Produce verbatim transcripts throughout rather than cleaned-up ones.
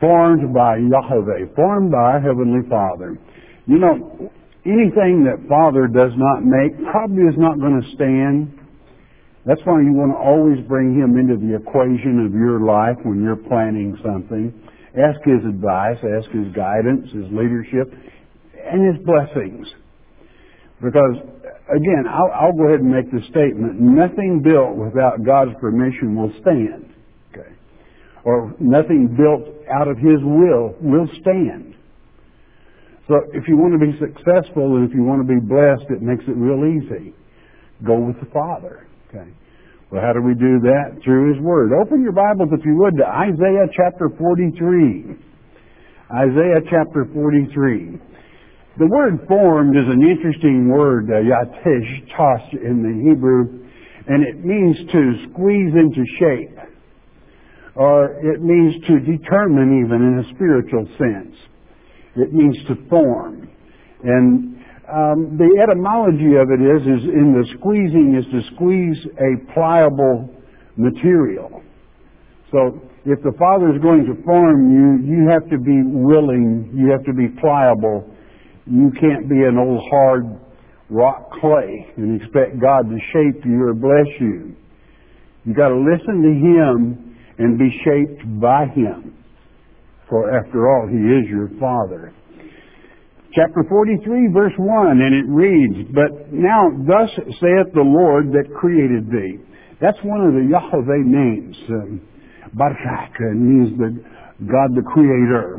formed by Yahweh, formed by our Heavenly Father. You know, anything that Father does not make probably is not going to stand. That's why you want to always bring Him into the equation of your life when you're planning something. Ask His advice, ask His guidance, His leadership, and His blessings. Because, again, I'll, I'll go ahead and make the statement, nothing built without God's permission will stand. Okay? Or nothing built out of His will will stand. So if you want to be successful and if you want to be blessed, it makes it real easy. Go with the Father. Okay. Well, how do we do that? Through His Word. Open your Bibles, if you would, to Isaiah chapter forty-three. Isaiah chapter forty-three. The word formed is an interesting word, uh, yatesh, tosh in the Hebrew, and it means to squeeze into shape, or it means to determine even in a spiritual sense. It means to form. And um, the etymology of it is, is in the squeezing is to squeeze a pliable material. So if the Father is going to form you, you have to be willing, you have to be pliable. You can't be an old hard rock clay and expect God to shape you or bless you. You've got to listen to Him and be shaped by Him. For after all, He is your Father. Chapter forty-three, verse one, and it reads, But now thus saith the Lord that created thee. That's one of the Yahweh names. Um, Barak means the God the Creator.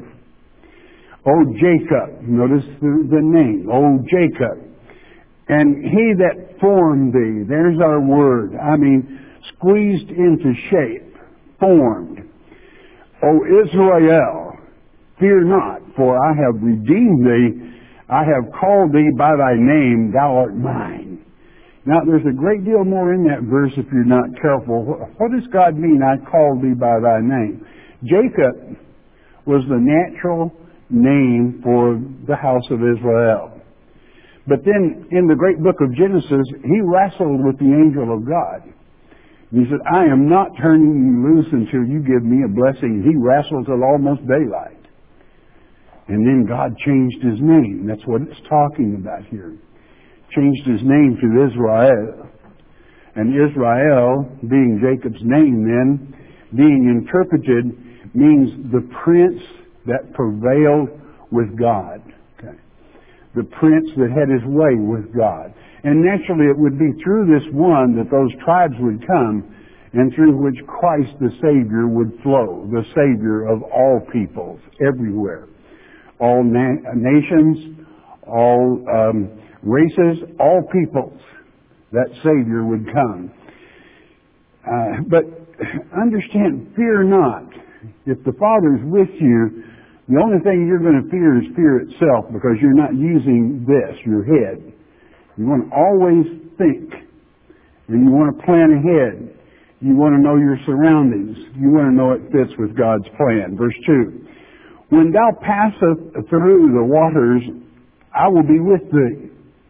O Jacob, notice the, the name, O Jacob. And He that formed thee, there's our word. I mean, squeezed into shape, formed. O Israel, fear not, for I have redeemed thee. I have called thee by thy name, thou art mine. Now, there's a great deal more in that verse if you're not careful. What does God mean, I called thee by thy name? Jacob was the natural name for the house of Israel. But then, in the great book of Genesis, he wrestled with the angel of God. He said, I am not turning you loose until you give me a blessing. He wrestled till almost daylight. And then God changed his name. That's what it's talking about here. Changed his name to Israel. And Israel, being Jacob's name then, being interpreted, means the prince that prevailed with God. Okay. The prince that had his way with God. And naturally it would be through this one that those tribes would come and through which Christ the Savior would flow. The Savior of all peoples, everywhere. All na- nations, all um, races, all peoples. That Savior would come. Uh, but understand, fear not. If the Father's with you, the only thing you're going to fear is fear itself, because you're not using this, your head. You want to always think, and you want to plan ahead. You want to know your surroundings. You want to know it fits with God's plan. Verse two, When thou passest through the waters, I will be with thee.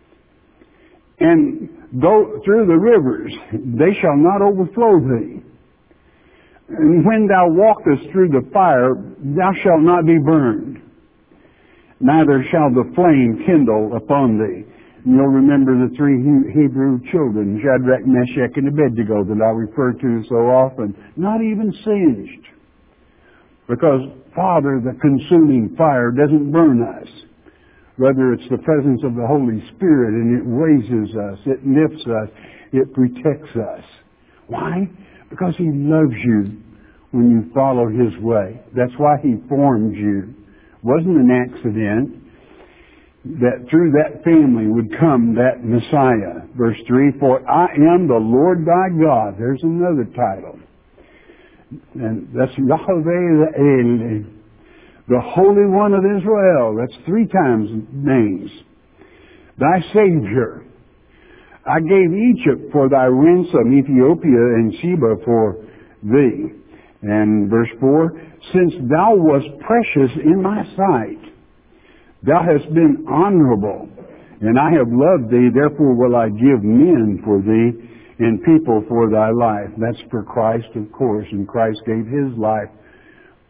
And go through the rivers, they shall not overflow thee. And when thou walkest through the fire, thou shalt not be burned, neither shall the flame kindle upon thee. And you'll remember the three Hebrew children, Shadrach, Meshach, and Abednego, that I refer to so often. Not even singed. Because, Father, the consuming fire doesn't burn us. Rather, it's the presence of the Holy Spirit, and it raises us, it lifts us, it protects us. Why? Because He loves you when you follow His way. That's why He formed you. It wasn't an accident that through that family would come that Messiah. Verse three, For I am the Lord thy God. There's another title. And that's Yahweh El, the Holy One of Israel. That's three times names. Thy Savior. I gave Egypt for thy ransom, Ethiopia and Sheba for thee. And verse four, Since thou wast precious in my sight, thou hast been honorable, and I have loved thee, therefore will I give men for thee, and people for thy life. That's for Christ, of course, and Christ gave His life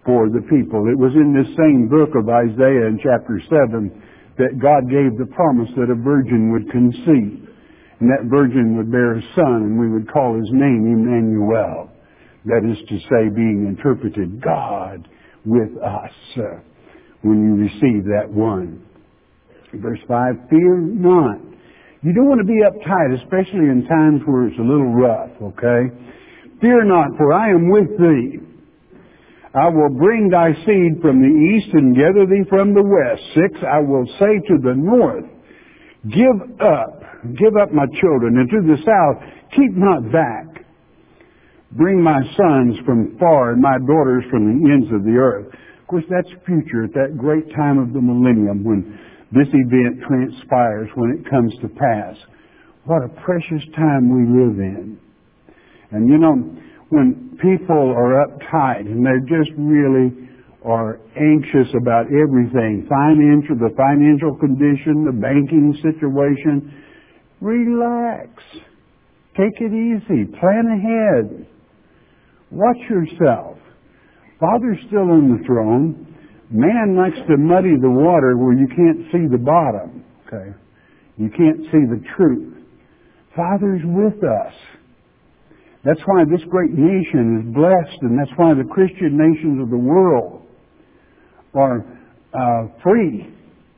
for the people. It was in this same book of Isaiah in chapter seven that God gave the promise that a virgin would conceive. And that virgin would bear a son, and we would call his name Emmanuel. That is to say, being interpreted, God with us, uh, when you receive that one. Verse five, fear not. You don't want to be uptight, especially in times where it's a little rough, okay? Fear not, for I am with thee. I will bring thy seed from the east and gather thee from the west. Six, I will say to the north, give up, give up my children, and to the south, keep not back. Bring my sons from far and my daughters from the ends of the earth. Of course, that's future at that great time of the millennium when this event transpires, when it comes to pass. What a precious time we live in. And you know, when people are uptight and they just really are anxious about everything, financial, the financial condition, the banking situation, relax. Take it easy. Plan ahead. Watch yourself. Father's still on the throne. Man likes to muddy the water where you can't see the bottom. Okay? You can't see the truth. Father's with us. That's why this great nation is blessed, and that's why the Christian nations of the world are uh, free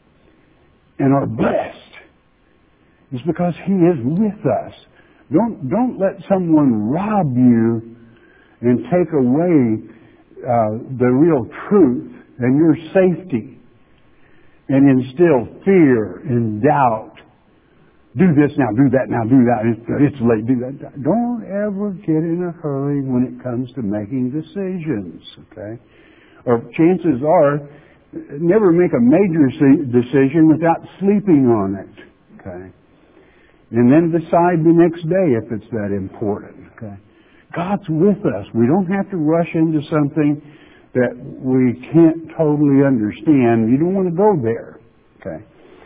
and are blessed. It's because He is with us. Don't don't let someone rob you and take away uh, the real truth and your safety and instill fear and doubt. Do this now, do that now, do that. It's, it's late, do that. Don't ever get in a hurry when it comes to making decisions, okay? Or chances are, never make a major decision without sleeping on it, okay? And then decide the next day if it's that important, okay? God's with us. We don't have to rush into something that we can't totally understand. You don't want to go there, okay?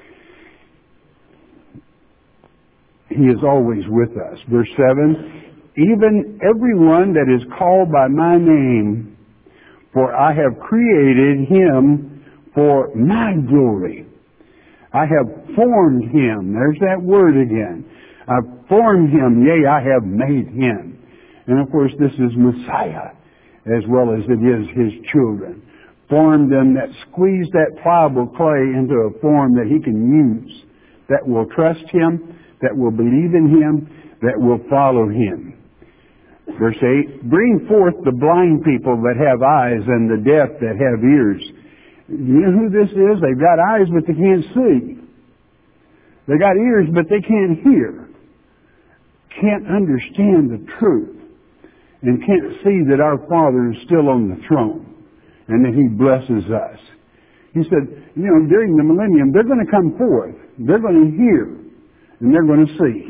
He is always with us. Verse seven, even everyone that is called by my name, for I have created him for my glory. I have formed him. There's that word again. I've formed him, yea, I have made him. And of course this is Messiah, as well as it is his children. Formed them, that squeezed that pliable clay into a form that he can use, that will trust him, that will believe in him, that will follow him. Verse eight, bring forth the blind people that have eyes and the deaf that have ears. You know who this is? They've got eyes but they can't see. They got ears but they can't hear. Can't understand the truth. And can't see that our Father is still on the throne and that He blesses us. He said, you know, during the millennium, they're going to come forth. They're going to hear. And they're going to see.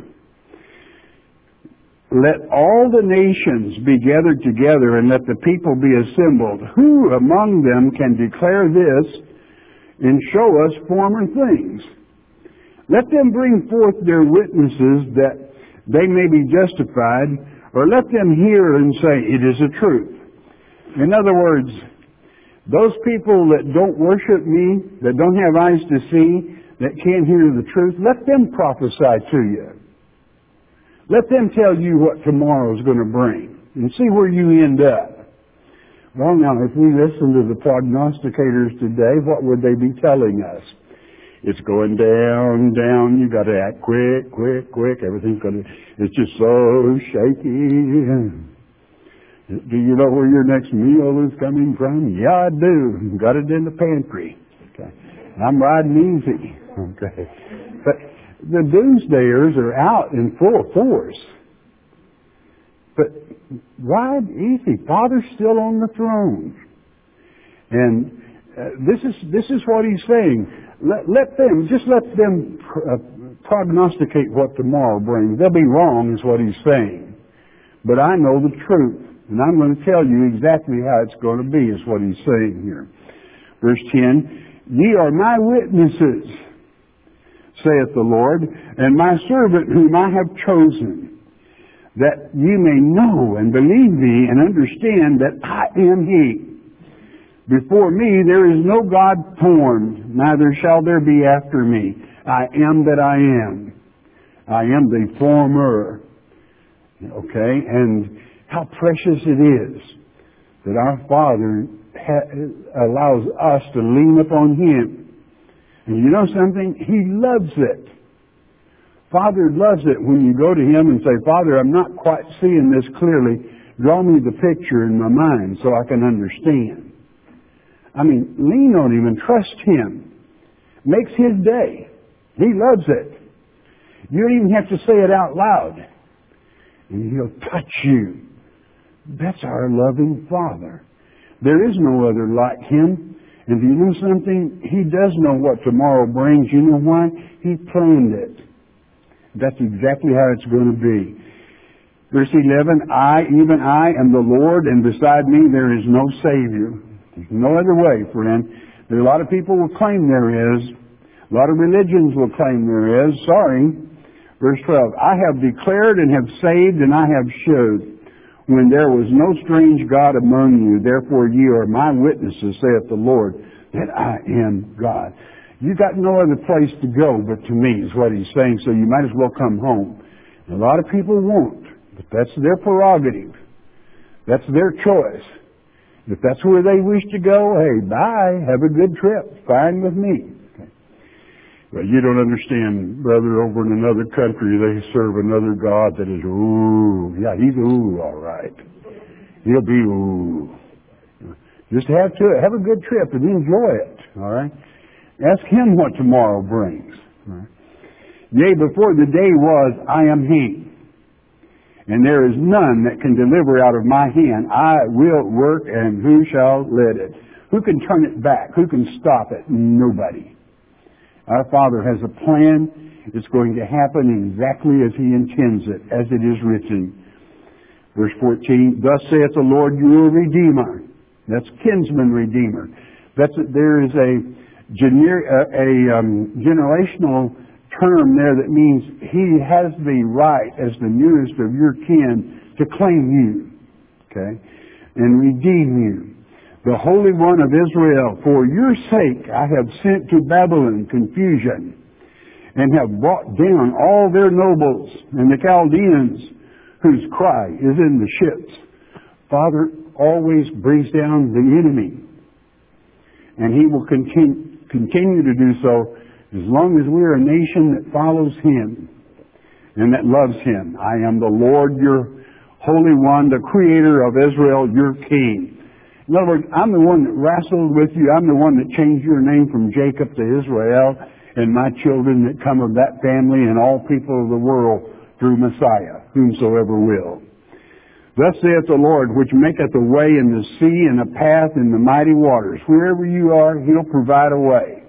Let all the nations be gathered together and let the people be assembled. Who among them can declare this and show us former things? Let them bring forth their witnesses that they may be justified, or let them hear and say, it is a truth. In other words, those people that don't worship me, that don't have eyes to see, that can't hear the truth, let them prophesy to you. Let them tell you what tomorrow is going to bring and see where you end up. Well, now, if we listen to the prognosticators today, what would they be telling us? It's going down, down, you got to act quick, quick, quick, everything's going to, it's just so shaky. Do you know where your next meal is coming from? Yeah, I do. Got it in the pantry. Okay. I'm riding easy. Okay. But the doomsdayers are out in full force. But ride easy. Father's still on the throne. And uh, this is this is what he's saying. Let, let them, just let them uh, prognosticate what tomorrow brings. They'll be wrong is what he's saying. But I know the truth. And I'm going to tell you exactly how it's going to be is what he's saying here. Verse ten, ye are my witnesses, saith the Lord, and my servant whom I have chosen, that you may know and believe me and understand that I am He. Before me there is no God formed, neither shall there be after me. I am that I am. I am the former. Okay? And how precious it is that our Father ha- allows us to lean upon Him. And you know something? He loves it. Father loves it when you go to Him and say, Father, I'm not quite seeing this clearly. Draw me the picture in my mind so I can understand. I mean, lean on Him and trust Him. Makes His day. He loves it. You don't even have to say it out loud. And He'll touch you. That's our loving Father. There is no other like Him. And do you know something? He does know what tomorrow brings. You know why? He planned it. That's exactly how it's going to be. Verse eleven, I, even I, am the Lord, and beside me there is no Savior. There's no other way, friend. There are a lot of people will claim there is. A lot of religions will claim there is. Sorry. Verse twelve, I have declared and have saved and I have showed when there was no strange God among you. Therefore ye are my witnesses, saith the Lord, that I am God. You got no other place to go but to me, is what He's saying, so you might as well come home. And a lot of people won't, but that's their prerogative. That's their choice. If that's where they wish to go, hey, bye, have a good trip, fine with me. Okay. Well, you don't understand, brother, over in another country they serve another God that is ooh. Yeah, He's ooh, all right. He'll be ooh. Just have to have a good trip and enjoy it, all right? Ask Him what tomorrow brings. Right? Yea, before the day was, I am He. And there is none that can deliver out of my hand. I will work, and who shall let it? Who can turn it back? Who can stop it? Nobody. Our Father has a plan. It's going to happen exactly as He intends it, as it is written. Verse fourteen, thus saith the Lord your Redeemer. That's kinsman redeemer. That's a, there is a Gener- a um, generational term there that means He has the right as the nearest of your kin to claim you, okay, and redeem you. The Holy One of Israel, for your sake I have sent to Babylon confusion and have brought down all their nobles and the Chaldeans whose cry is in the ships. Father always brings down the enemy, and He will continue continue to do so as long as we're a nation that follows Him and that loves Him. I am the Lord, your Holy One, the Creator of Israel, your King. In other words, I'm the one that wrestled with you. I'm the one that changed your name from Jacob to Israel, and my children that come of that family and all people of the world through Messiah, whomsoever will. Thus saith the Lord, which maketh a way in the sea and a path in the mighty waters. Wherever you are, He'll provide a way.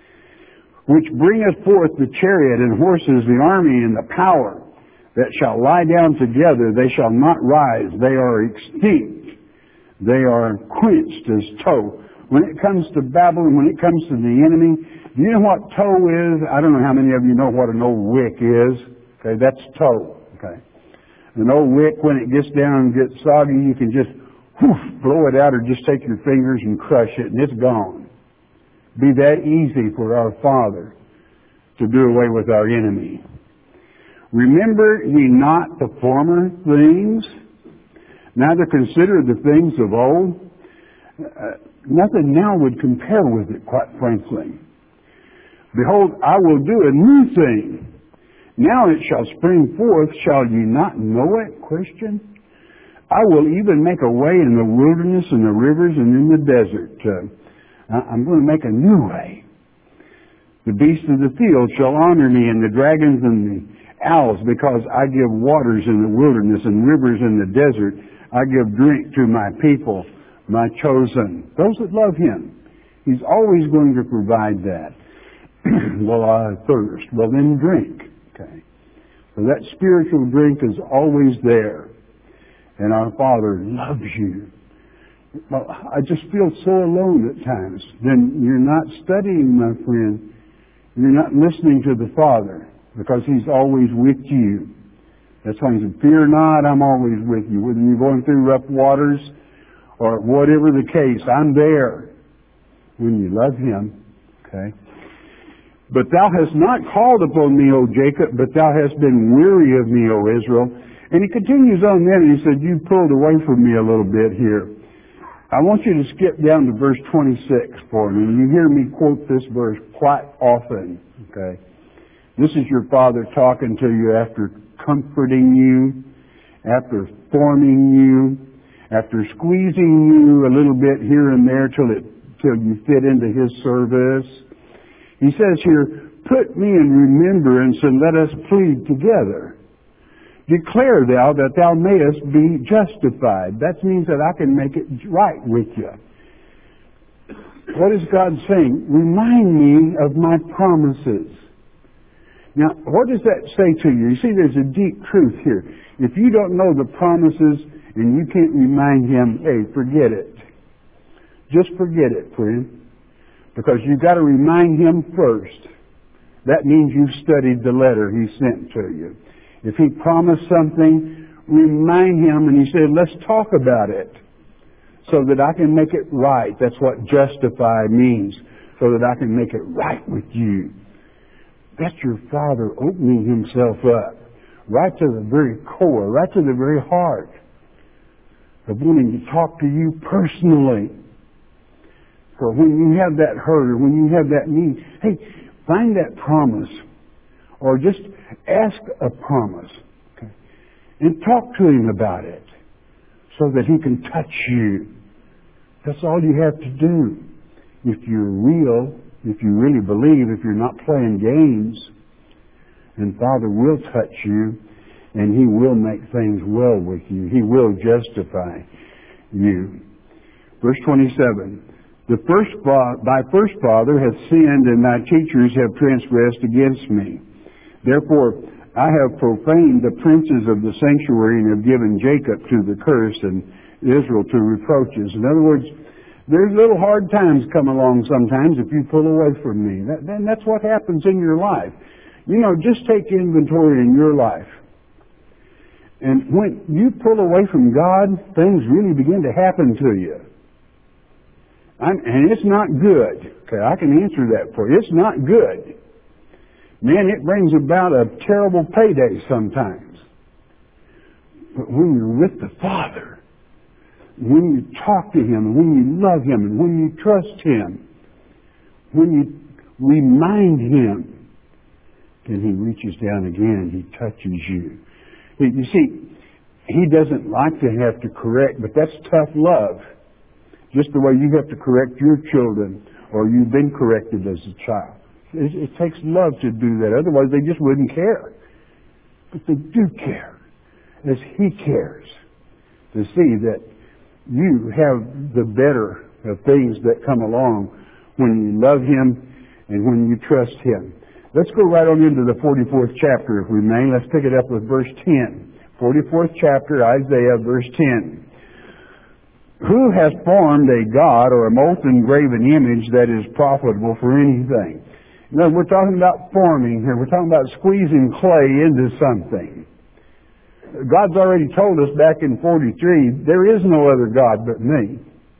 Which bringeth forth the chariot and horses, the army and the power, that shall lie down together. They shall not rise. They are extinct. They are quenched as tow. When it comes to Babylon, when it comes to the enemy, do you know what tow is? I don't know how many of you know what an old wick is. Okay, that's tow. Okay. An old wick, when it gets down and gets soggy, you can just whoosh, blow it out or just take your fingers and crush it, and it's gone. Be that easy for our Father to do away with our enemy. Remember ye not the former things, neither consider the things of old. Uh, nothing now would compare with it, quite frankly. Behold, I will do a new thing. Now it shall spring forth, shall ye not know it? Question. I will even make a way in the wilderness and the rivers and in the desert. Uh, I'm going to make a new way. The beasts of the field shall honor me, and the dragons and the owls, because I give waters in the wilderness and rivers in the desert. I give drink to my people, my chosen. Those that love Him. He's always going to provide that. Well, I thirst. Well, then drink. Okay. So that spiritual drink is always there. And our Father loves you. Well, I just feel so alone at times. Then you're not studying, my friend. You're not listening to the Father, because He's always with you. That's why He said, fear not, I'm always with you. Whether you're going through rough waters or whatever the case. I'm there when you love Him. Okay? But thou hast not called upon me, O Jacob, but thou hast been weary of me, O Israel. And he continues on then, and he said, you pulled away from me a little bit here. I want you to skip down to verse twenty-six for me. You hear me quote this verse quite often. Okay? This is your Father talking to you after comforting you, after forming you, after squeezing you a little bit here and there till it till you fit into His service. He says here, put me in remembrance and let us plead together. Declare thou that thou mayest be justified. That means that I can make it right with you. What is God saying? Remind me of my promises. Now, what does that say to you? You see, there's a deep truth here. If you don't know the promises and you can't remind Him, hey, forget it. Just forget it, friend. Because you've got to remind Him first. That means you've studied the letter He sent to you. If He promised something, remind Him, and He said, let's talk about it so that I can make it right. That's what justify means, so that I can make it right with you. That's your Father opening Himself up right to the very core, right to the very heart of wanting to talk to you personally. For when you have that hurt or when you have that need, hey, find that promise. Or just ask a promise. Okay? And talk to Him about it so that He can touch you. That's all you have to do. If you're real, if you really believe, if you're not playing games, and Father will touch you and He will make things well with you. He will justify you. Verse twenty-seven. The first fa- thy first father hath sinned, and thy teachers have transgressed against me. Therefore, I have profaned the princes of the sanctuary and have given Jacob to the curse and Israel to reproaches. In other words, there's little hard times come along sometimes if you pull away from me. That, then that's what happens in your life. You know, just take inventory in your life. And when you pull away from God, things really begin to happen to you. I'm, and it's not good. Okay, I can answer that for you. It's not good. Man, it brings about a terrible payday sometimes. But when you're with the Father, when you talk to Him, and when you love Him, and when you trust Him, when you remind Him, then He reaches down again, He touches you. You see, He doesn't like to have to correct, but that's tough love. Just the way you have to correct your children, or you've been corrected as a child. It, it takes love to do that. Otherwise, they just wouldn't care. But they do care, as He cares, to see that you have the better of things that come along when you love Him and when you trust Him. Let's go right on into the forty-fourth chapter, if we may. Let's pick it up with verse ten. forty-fourth chapter, Isaiah, verse ten. Who has formed a god or a molten graven image that is profitable for anything? No, we're talking about forming here. We're talking about squeezing clay into something. God's already told us back in forty-three, there is no other God but me.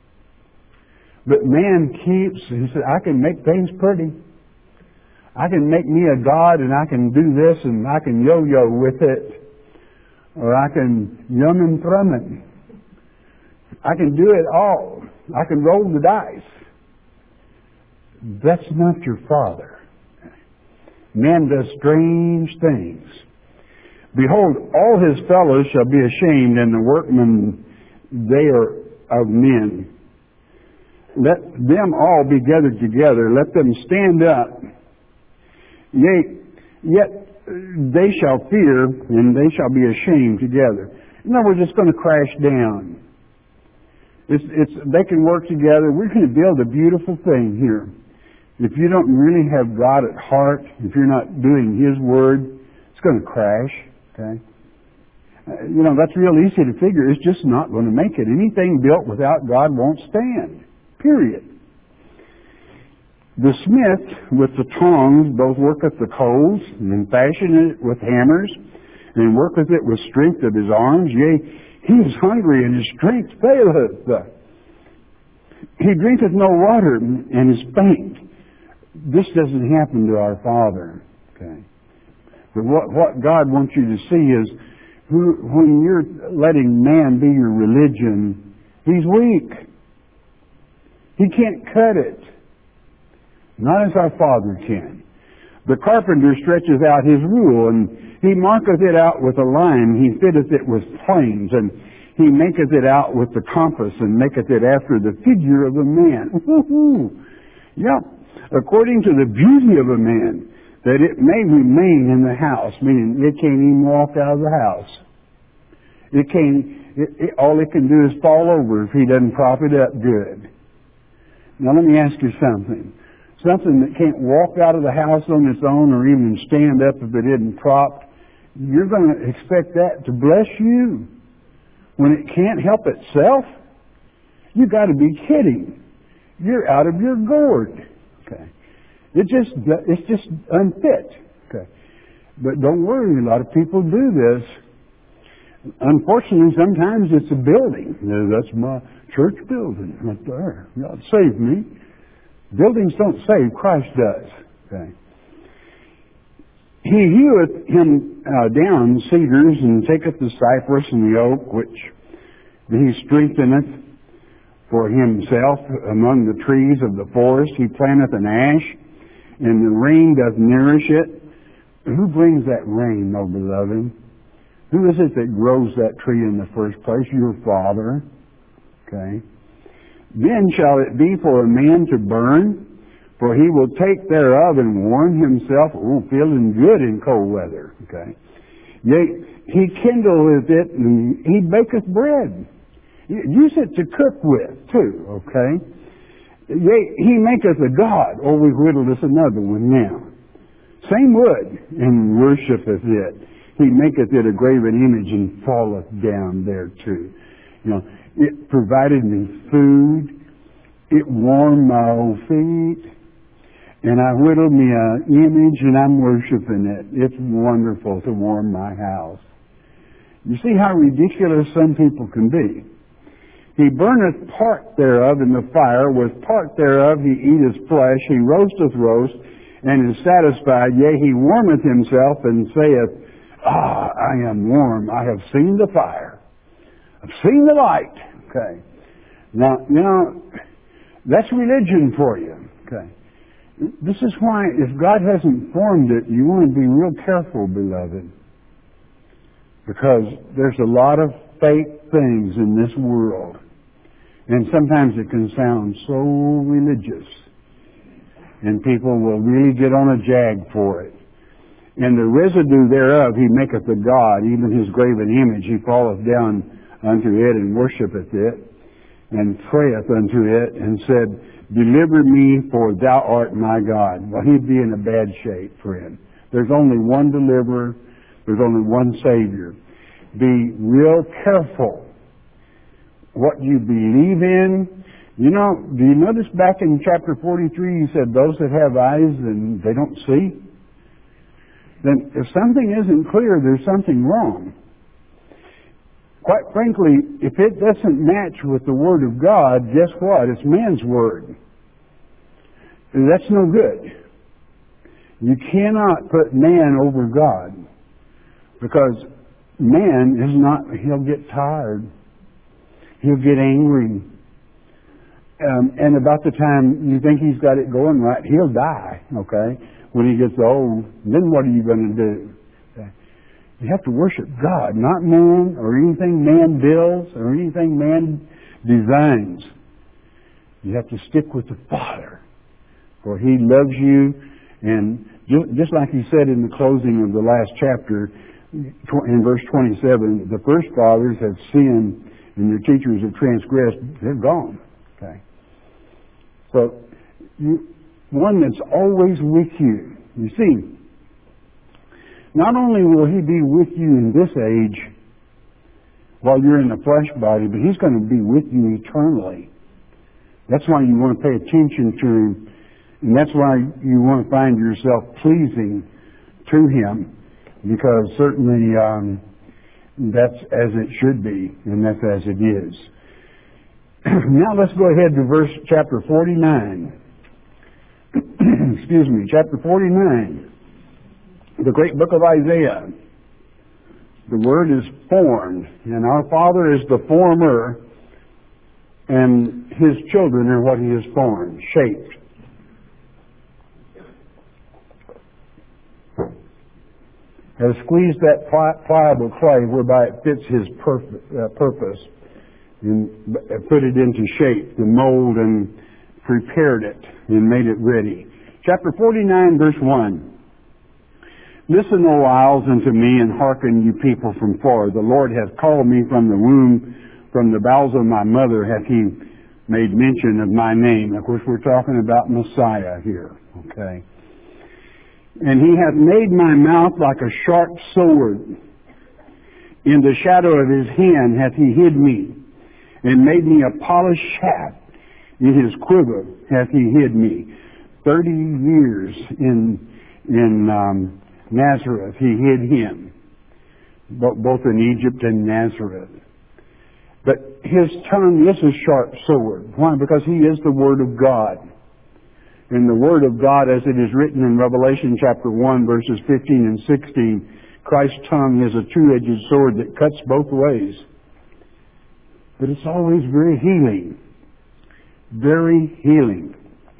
But man keeps, he said, I can make things pretty. I can make me a God and I can do this and I can yo-yo with it. Or I can yum and thrum it. I can do it all. I can roll the dice. That's not your Father. Man does strange things. Behold, all His fellows shall be ashamed, and the workmen they are of men. Let them all be gathered together. Let them stand up. Yea, yet they shall fear, and they shall be ashamed together. In other words, it's going to crash down. It's, it's, they can work together. We're going to build a beautiful thing here. If you don't really have God at heart, if you're not doing His Word, it's going to crash. Okay? Uh, you know, that's real easy to figure. It's just not going to make it. Anything built without God won't stand. Period. The smith with the tongs both worketh the coals, and fashion it with hammers, and worketh it with strength of his arms. Yea, he is hungry, and his strength faileth. He drinketh no water and is faint. This doesn't happen to our Father. Okay. But what, what God wants you to see is, who, when you're letting man be your religion, he's weak. He can't cut it. Not as our Father can. The carpenter stretches out his rule, and he marketh it out with a line. He fitteth it with planes, and he maketh it out with the compass, and maketh it after the figure of a man. Yep. According to the beauty of a man, that it may remain in the house, meaning it can't even walk out of the house. It can't, it, it, all it can do is fall over if he doesn't prop it up good. Now let me ask you something. Something that can't walk out of the house on its own or even stand up if it isn't propped, you're going to expect that to bless you when it can't help itself? You got to be kidding. You're out of your gourd. Okay. It just, it's just unfit. Okay. But don't worry, a lot of people do this. Unfortunately, sometimes it's a building. That's my church building right there. God save me. Buildings don't save, Christ does. Okay. He heweth him uh, down cedars, and taketh the cypress and the oak, which he strengtheneth for himself among the trees of the forest. He planteth an ash, and the rain doth nourish it. Who brings that rain, O beloved? Who is it that grows that tree in the first place? Your Father. Okay. Then shall it be for a man to burn, for he will take thereof and warm himself, oh, feeling good in cold weather. Okay. Yea, he kindleth it, and he baketh bread. Use it to cook with, too, okay? Yea, he maketh a god. Oh, we whittled us another one now. Same wood, and worshipeth it. He maketh it a graven image, and falleth down there, too. You know, it provided me food. It warmed my old feet. And I whittled me an image, and I'm worshiping it. It's wonderful to warm my house. You see how ridiculous some people can be. He burneth part thereof in the fire, with part thereof he eateth flesh, he roasteth roast, and is satisfied. Yea, he warmeth himself, and saith, Ah, I am warm. I have seen the fire. I've seen the light. Okay. Now, you know, that's religion for you. Okay. This is why, if God hasn't formed it, you want to be real careful, beloved. Because there's a lot of fake things in this world. And sometimes it can sound so religious. And people will really get on a jag for it. And the residue thereof he maketh a god, even his graven image. He falleth down unto it and worshipeth it, and prayeth unto it, and said, Deliver me, for thou art my God. Well, he'd be in a bad shape, friend. There's only one deliverer. There's only one Savior. Be real careful what you believe in. You know, do you notice back in chapter forty-three, he said, those that have eyes and they don't see? Then if something isn't clear, there's something wrong. Quite frankly, if it doesn't match with the Word of God, guess what? It's man's Word. And that's no good. You cannot put man over God, because man is not, he'll get tired. He'll get angry. Um, and about the time you think he's got it going right, he'll die, okay? When he gets old, then what are you going to do? Okay. You have to worship God, not man or anything man builds or anything man designs. You have to stick with the Father, for He loves you. And just like He said in the closing of the last chapter, in verse twenty-seven, the first fathers have sinned and their teachers have transgressed. They're gone. Okay. So, you, one that's always with you. You see, not only will He be with you in this age while you're in the flesh body, but He's going to be with you eternally. That's why you want to pay attention to Him, and that's why you want to find yourself pleasing to Him, because certainly um, that's as it should be, and that's as it is. Now let's go ahead to verse chapter forty-nine. Excuse me, chapter forty-nine. The great book of Isaiah. The word is formed, and our Father is the former, and His children are what He has formed, shaped. Has squeezed that pli- pliable clay whereby it fits His purpose, uh, purpose and put it into shape, the mold, and prepared it and made it ready. Chapter forty-nine, verse one. Listen, O isles, unto me, and hearken, you people from far. The Lord hath called me from the womb, from the bowels of my mother hath He made mention of my name. Of course, we're talking about Messiah here, okay? And He hath made my mouth like a sharp sword. In the shadow of His hand hath He hid me, and made me a polished shaft. In His quiver hath He hid me. Thirty years in in um, Nazareth He hid Him, both in Egypt and Nazareth. But His tongue is a sharp sword. Why? Because He is the Word of God. And the Word of God, as it is written in Revelation chapter one, verses fifteen and sixteen, Christ's tongue is a two-edged sword that cuts both ways. But it's always very healing. Very healing.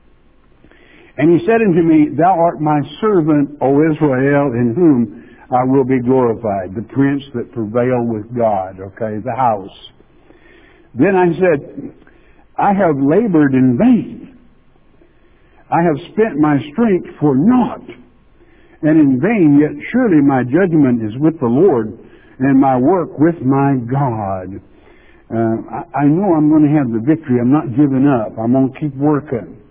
And He said unto me, Thou art my servant, O Israel, in whom I will be glorified. The prince that prevailed with God, okay, the house. Then I said, I have labored in vain. I have spent my strength for naught, and in vain, yet surely my judgment is with the Lord, and my work with my God. Uh, I, I know I'm going to have the victory. I'm not giving up. I'm going to keep working.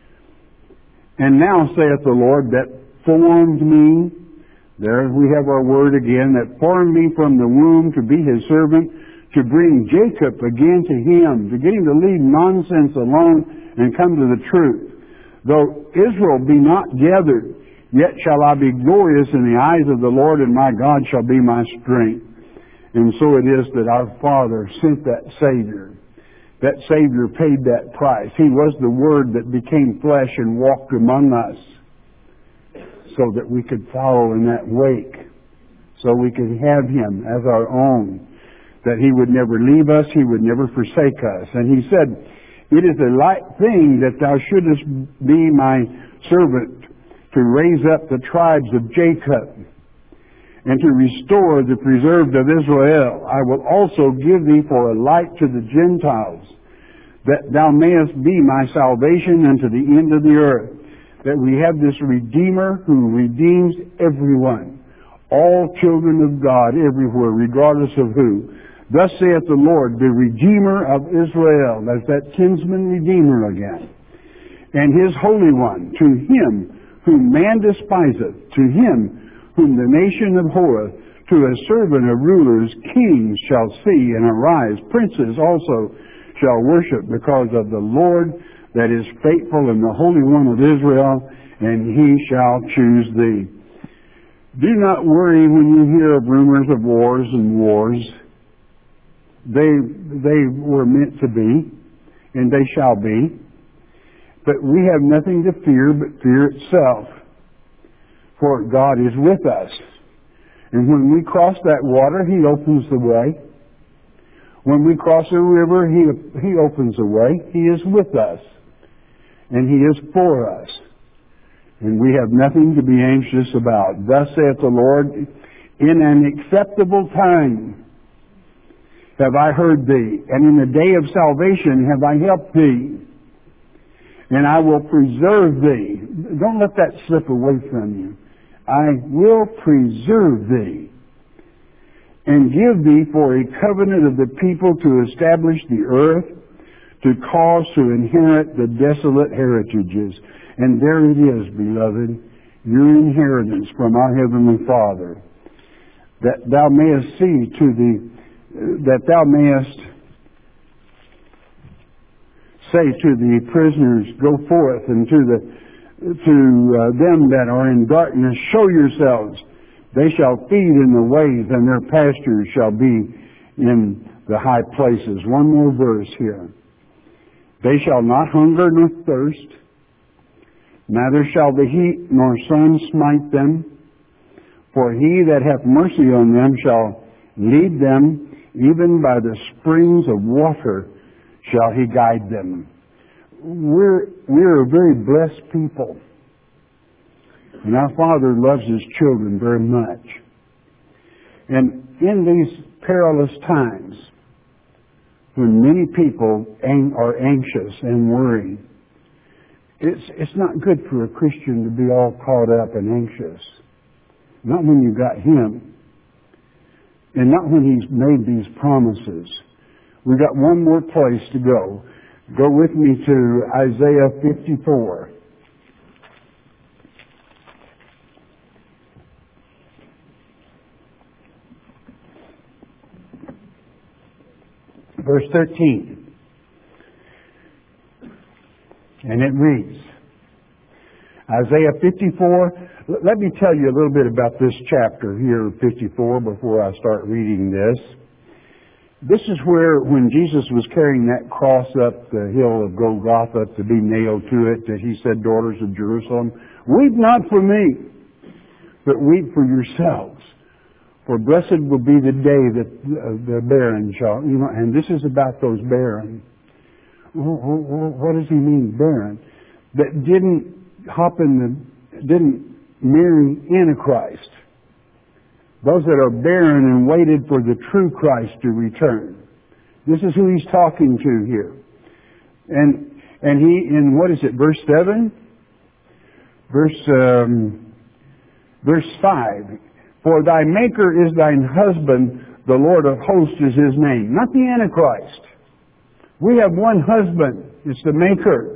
And now saith the Lord that formed me, there we have our word again, that formed me from the womb to be His servant, to bring Jacob again to Him, to get him to leave nonsense alone and come to the truth. Though Israel be not gathered, yet shall I be glorious in the eyes of the Lord, and my God shall be my strength. And so it is that our Father sent that Savior. That Savior paid that price. He was the Word that became flesh and walked among us so that we could follow in that wake, so we could have Him as our own, that He would never leave us, He would never forsake us. And He said, It is a light thing that thou shouldest be my servant, to raise up the tribes of Jacob, and to restore the preserved of Israel. I will also give thee for a light to the Gentiles, that thou mayest be my salvation unto the end of the earth. That we have this Redeemer who redeems everyone, all children of God everywhere, regardless of who. Thus saith the Lord, the Redeemer of Israel. That's that kinsman Redeemer again. And His Holy One, to Him whom man despiseth, to Him whom the nation abhorreth, to a servant of rulers, kings shall see and arise. Princes also shall worship, because of the Lord that is faithful and the Holy One of Israel, and He shall choose thee. Do not worry when you hear of rumors of wars and wars. They, they were meant to be, and they shall be. But we have nothing to fear but fear itself. For God is with us. And when we cross that water, He opens the way. When we cross a river, He, He opens the way. He is with us. And He is for us. And we have nothing to be anxious about. Thus saith the Lord, in an acceptable time have I heard thee, and in the day of salvation have I helped thee. And I will preserve thee. Don't let that slip away from you. I will preserve thee, and give thee for a covenant of the people to establish the earth, to cause to inherit the desolate heritages. And there it is, beloved, your inheritance from our Heavenly Father, that thou mayest see to the, that thou mayest say to the prisoners, go forth, and to the to uh, them that are in darkness, show yourselves. They shall feed in the ways, and their pastures shall be in the high places. One more verse here. They shall not hunger nor thirst, neither shall the heat nor sun smite them. For he that hath mercy on them shall lead them, even by the springs of water shall he guide them. We're, we're a very blessed people. And our Father loves His children very much. And in these perilous times, when many people are anxious and worried, it's, it's not good for a Christian to be all caught up and anxious. Not when you got Him. And not when He's made these promises. We've got one more place to go. Go with me to Isaiah fifty-four. Verse thirteen. And it reads, Isaiah fifty-four. Let me tell you a little bit about this chapter here, fifty-four, before I start reading this. This is where, when Jesus was carrying that cross up the hill of Golgotha to be nailed to it, that He said, daughters of Jerusalem, weep not for me, but weep for yourselves. For blessed will be the day that the barren shall, you know, and this is about those barren. What does He mean, barren? That didn't hop in the, didn't marry Antichrist. Those that are barren and waited for the true Christ to return. This is who He's talking to here. And and He, in what is it, verse seven? Verse, um, verse five. For thy Maker is thine husband, the Lord of hosts is His name. Not the Antichrist. We have one husband. It's the Maker.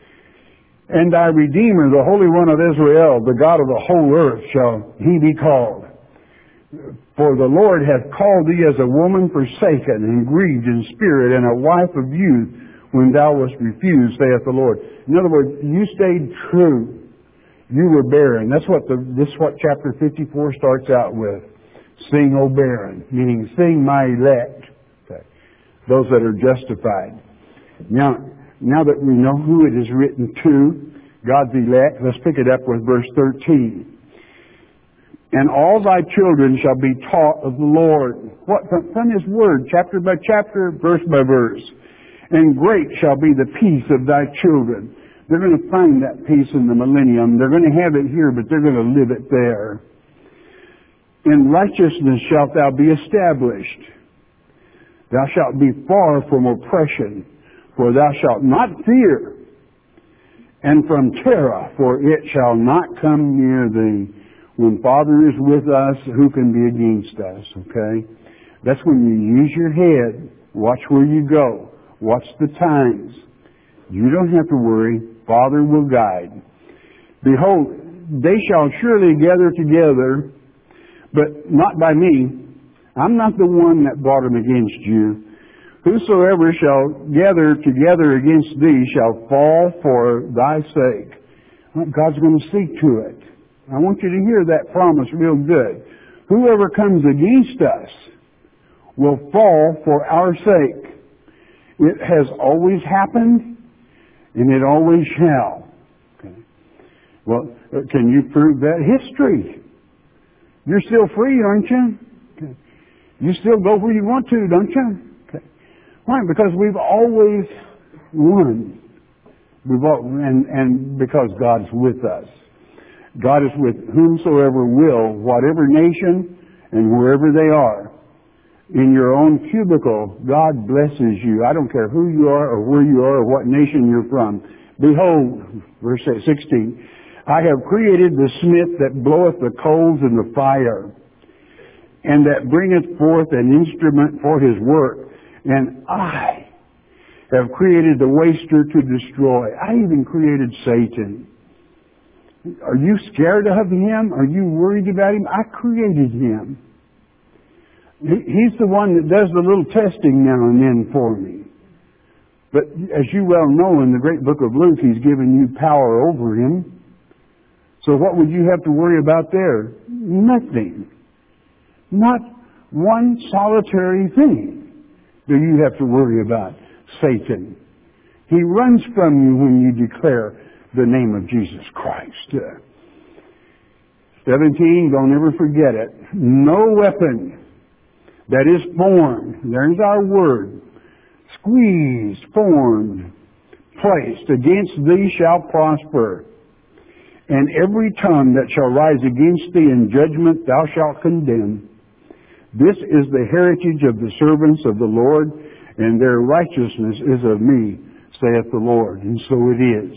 And thy Redeemer, the Holy One of Israel, the God of the whole earth, shall He be called. For the Lord hath called thee as a woman forsaken and grieved in spirit, and a wife of youth, when thou wast refused, saith the Lord. In other words, you stayed true. You were barren. That's what the, this is what chapter fifty-four starts out with. Sing, O barren, meaning sing my elect. Okay. Those that are justified. Now, now that we know who it is written to, God's elect, let's pick it up with verse thirteen. And all thy children shall be taught of the Lord. What? From His Word, chapter by chapter, verse by verse. And great shall be the peace of thy children. They're going to find that peace in the millennium. They're going to have it here, but they're going to live it there. In righteousness shalt thou be established. Thou shalt be far from oppression, for thou shalt not fear. And from terror, for it shall not come near thee. When Father is with us, who can be against us? Okay? That's when you use your head. Watch where you go. Watch the times. You don't have to worry. Father will guide. Behold, they shall surely gather together, but not by me. I'm not the one that brought them against you. Whosoever shall gather together against thee shall fall for thy sake. Well, God's going to see to it. I want you to hear that promise real good. Whoever comes against us will fall for our sake. It has always happened, and it always shall. Okay. Well, can you prove that? History. You're still free, aren't you? Okay. You still go where you want to, don't you? Okay. Why? Because we've always won. We've all, and, and because God's with us. God is with whomsoever will, whatever nation and wherever they are. In your own cubicle, God blesses you. I don't care who you are or where you are or what nation you're from. Behold, verse sixteen, I have created the smith that bloweth the coals in the fire, and that bringeth forth an instrument for his work. And I have created the waster to destroy. I even created Satan. Are you scared of him? Are you worried about him? I created him. He's the one that does the little testing now and then for me. But as you well know, in the great book of Luke, He's given you power over him. So what would you have to worry about there? Nothing. Not one solitary thing do you have to worry about. Satan. He runs from you when you declare the name of Jesus Christ. Uh, seventeen, don't ever forget it. No weapon that is formed, there's our word, squeezed, formed, placed against thee shall prosper. And every tongue that shall rise against thee in judgment thou shalt condemn. This is the heritage of the servants of the Lord, and their righteousness is of me, saith the Lord. And so it is.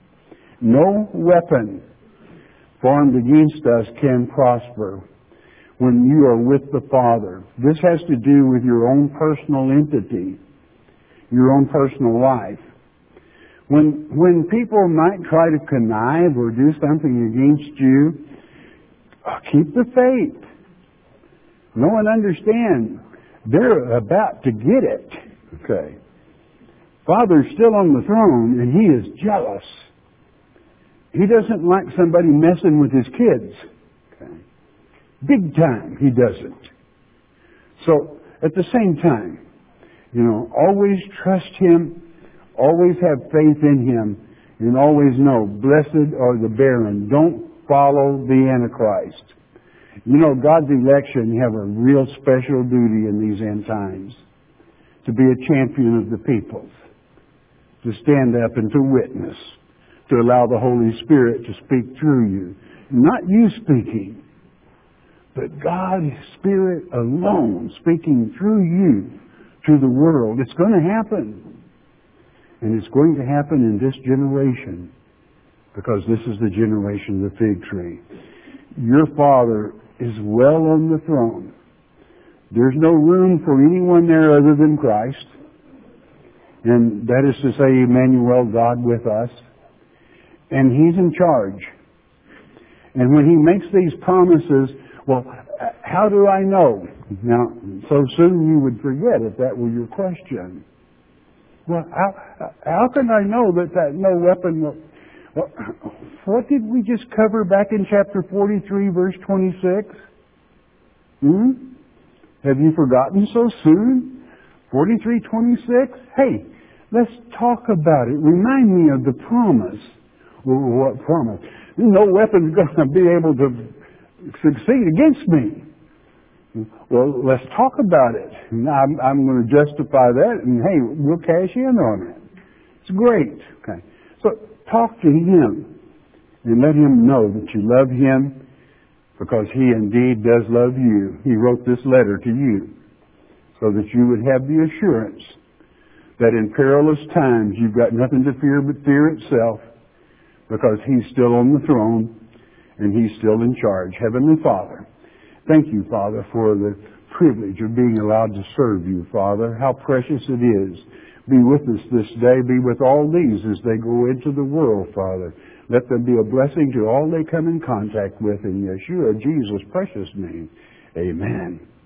No weapon formed against us can prosper when you are with the Father. This has to do with your own personal entity, your own personal life. When when people might try to connive or do something against you, keep the faith. No one understands. They're about to get it. Okay. Father's still on the throne, and He is jealous. He doesn't like somebody messing with His kids. Okay. Big time, He doesn't. So, at the same time, you know, always trust Him, always have faith in Him, and always know, blessed are the barren. Don't follow the Antichrist. You know, God's election have a real special duty in these end times. To be a champion of the peoples. To stand up and to witness. To allow the Holy Spirit to speak through you. Not you speaking, but God's Spirit alone speaking through you to the world. It's going to happen. And it's going to happen in this generation. Because this is the generation of the fig tree. Your Father is well on the throne. There's no room for anyone there other than Christ. And that is to say, Emmanuel, God with us. And He's in charge. And when He makes these promises, well, how do I know? Now, so soon you would forget if that were your question. Well, how, how can I know that, that no weapon will... Well, what did we just cover back in chapter forty-three, verse twenty-six? Hmm? Have you forgotten so soon? forty-three twenty-six? Hey, let's talk about it. Remind me of the promise. Well, what promise? No weapon's going to be able to succeed against me. Well, let's talk about it. I'm, I'm going to justify that, and hey, we'll cash in on it. It's great. Okay. So talk to Him and let Him know that you love Him because He indeed does love you. He wrote this letter to you so that you would have the assurance that in perilous times you've got nothing to fear but fear itself because He's still on the throne and He's still in charge. Heavenly Father, thank you, Father, for the privilege of being allowed to serve you, Father. How precious it is. Be with us this day. Be with all these as they go into the world, Father. Let them be a blessing to all they come in contact with in Yeshua, Jesus' precious name. Amen.